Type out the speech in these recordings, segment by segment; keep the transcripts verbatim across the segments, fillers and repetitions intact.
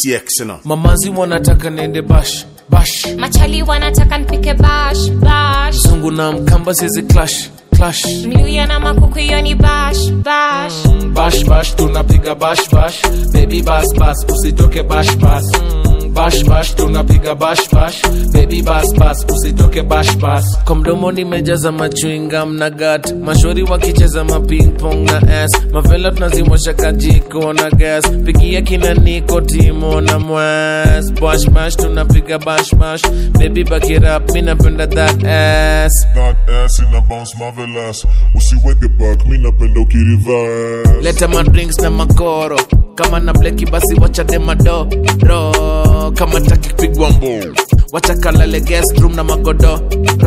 T X na mamazi wanataka nende bash bash, machali wanataka nipike bash bash, zungu na mkamba sizi clash clash, miuya na makuku yoni bash bash, mm, bash bash tunapiga bash bash, baby bash bash usitoke bash bash, mm, bash bash tunapiga bash bash, baby bash bash usitoke bash bash. Kwa mdomo nimejaza machewing gum na gut, mashori wakicheza ma ping pong na ass, mavela tunazimosha kajiko na gas, pigia kina niko timo na mwaz, bash bash tunapiga bash bash, baby back it up, mina napenda that ass, that ass ina bounce marvelous, usiweke back, mina napenda ukiriverse. Leta ma drinks na makoro, kama na bleki basi wacha demado ro, kama taki kupigwa mbo wacha kalale guest room na magodo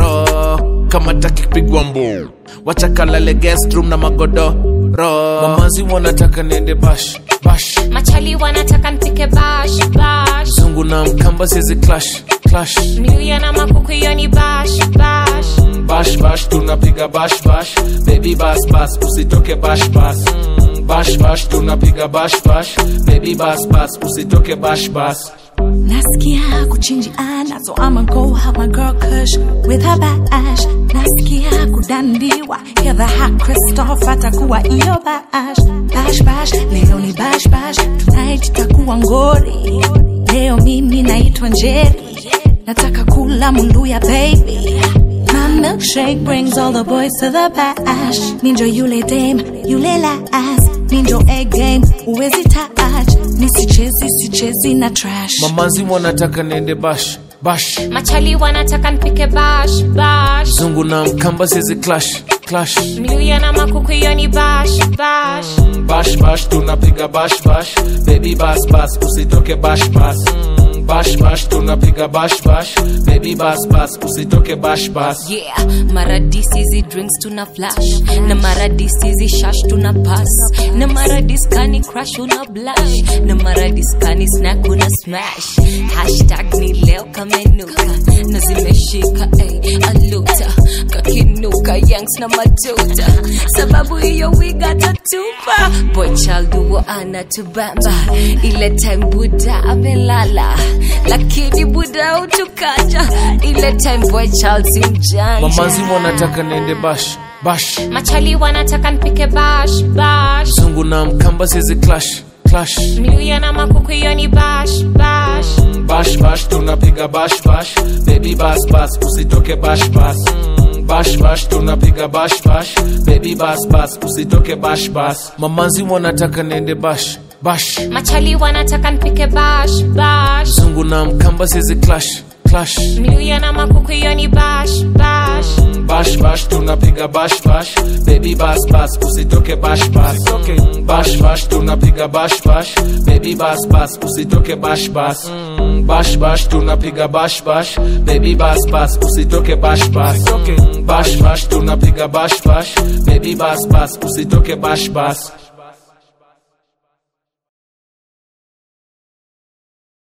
ro, kama taki kupigwa mbo wacha kalale guest room na magodo ro. Mamazi wanataka nende bash bash, machali wanataka nipike bash bash, zungu na mkamba sizi clash clash, miuya na makuku yoni bash bash, mm, bash bash tunapiga bash bash, baby bash bash usitoke bash bash, mm, bash bash tunapiga bash bash, baby bash bash usitoke bash bash. Nasikia kuchinjiana, so I'ma go have my girl Kush with her bash. Nasikia kudandiwa, hear the hot Christoph atakuwa iyo bash. Bash bash, leo ni bash bash, tonight itakuwa ngori. Leo mimi naitwa Njeri, nataka kula munduya baby. My milkshake brings all the boys to the bash. Ninjo yule dame, yule la ass. Ninjo egg game, uwezi touch. Nisichezi, sichezi na trash. Mamazi wanataka nende bash bash, machali wanataka nipike bash bash, zungu na mkamba sizi clash clash, miuya na makuku yoni bash bash, mm, bash bash tunapiga bash bash, baby bash bash usitoke bash bash, mm, bash bash tunapiga bash bash, baby bash bash usitoke bash bash. Yeah, maradisi zi drinks tuna flash, na maradisi zi shash tuna pass, na maradisi kani crush una blush, na maradisi kani snack una smash. Hashtag ni leo kamenuka, na zimeshika ay aluta, kakinuka yanks na matuta, sababu hiyo we got a tupa. Boy child duo ana tubamba, ile time buda amelala, lakini buda utukaja, ile time boy child simjanja. Mamazi wanataka nende bash bash, machali wanataka nipike bash bash, zungu na mkamba sizi clash clash, miuya na makuku yoni bash bash, mm, bash bash tunapiga bash bash, baby bash bash usitoke bash bash, mm, bash bash tunapiga bash bash, baby bash bash usitoke bash bash. Mamazi wanataka nende bash bash, machali wanataka nipike bash bash, zungu na mkamba sizi clash clash, miuya na makuku yoni bash bash, mm, bash bash tunapiga bash bash, baby bash bash usitoke bash bash, mm, bash bash tunapiga bash bash, baby bash bash usitoke bash bash, mm, bash bash tunapiga bash bash, baby bash bash usitoke bash bash, mm, bash bash tunapiga bash bash, baby bash bash usitoke bash bash.